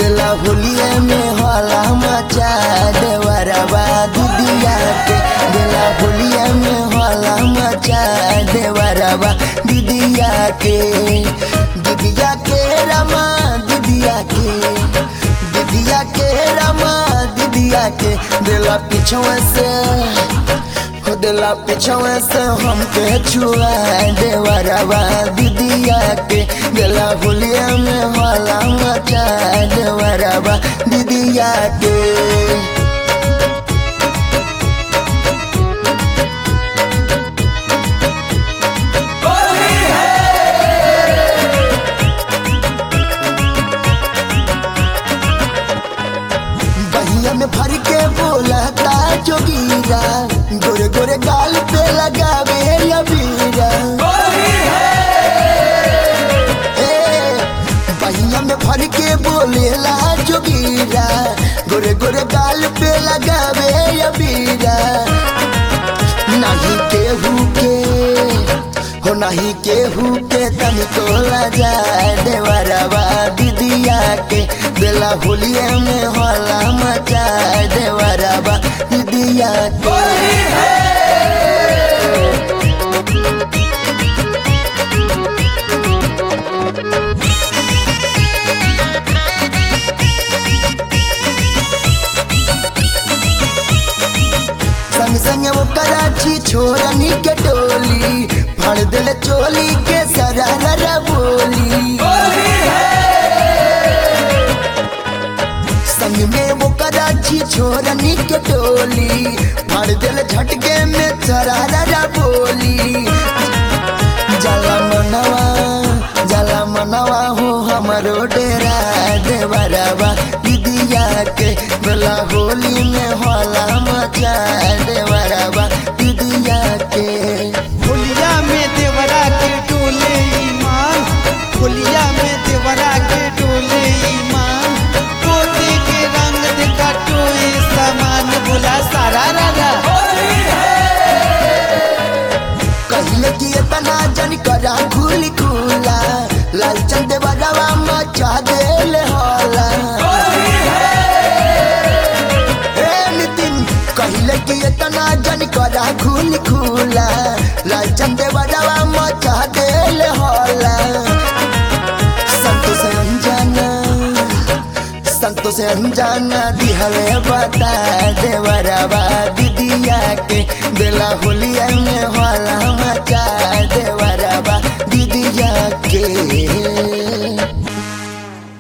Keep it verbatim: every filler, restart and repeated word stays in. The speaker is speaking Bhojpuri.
दिला होलिया में होला मचा देवरवा दीदिया के दिला होलिया में होला मचा देवरवा दीदिया के दीदिया के रमा दीदिया के दीदिया के रमा दीदिया के दिला पीछवा से हो दिला पीछवा से हमके छुआ देवरवा दीदिया के दिला होलिया में होला मचा देवरवा दीदिया के में भर के बोलता जोगीरा गोरे गोरे गाल पे लगावे अबीरा बहिया में भर के बोलेला जोगीरा गोरे गोरे गाल पे लगावे अबीरा नहीं केहू के हो नहीं केहू के तनिको लजा देवरवा दीदिया के दिला होलिया में होला मचा देवरवा दीदिया के संग संग वो कराची छोरनी के टोली फड़ दिल चोली के सरारा बोली संग में वो कराची छोरनी के टोली फड़ दिल झटके में सरारा बोली जला मनवा जला मनवा हो हमारो डेरा देवरवा दीदिया के बोला होली में होला मचा देवरवा दीदिया के होलिया में देवरा के डोले ईमान होलिया में देवरा के डोले ईमान पोते के रंग देखा टोए सामान बोला सारा रारा कहिए कि इतना जन करा खुली खुला लालचन देवरवा मचा देले होला कहिले कि इतना जन करा खुल खुला लालचन देवरवा मचा देले होला संतो से अनजाना संतो से अनजाना दिहले बता देवरवा दीदिया के दिला होलिया में होला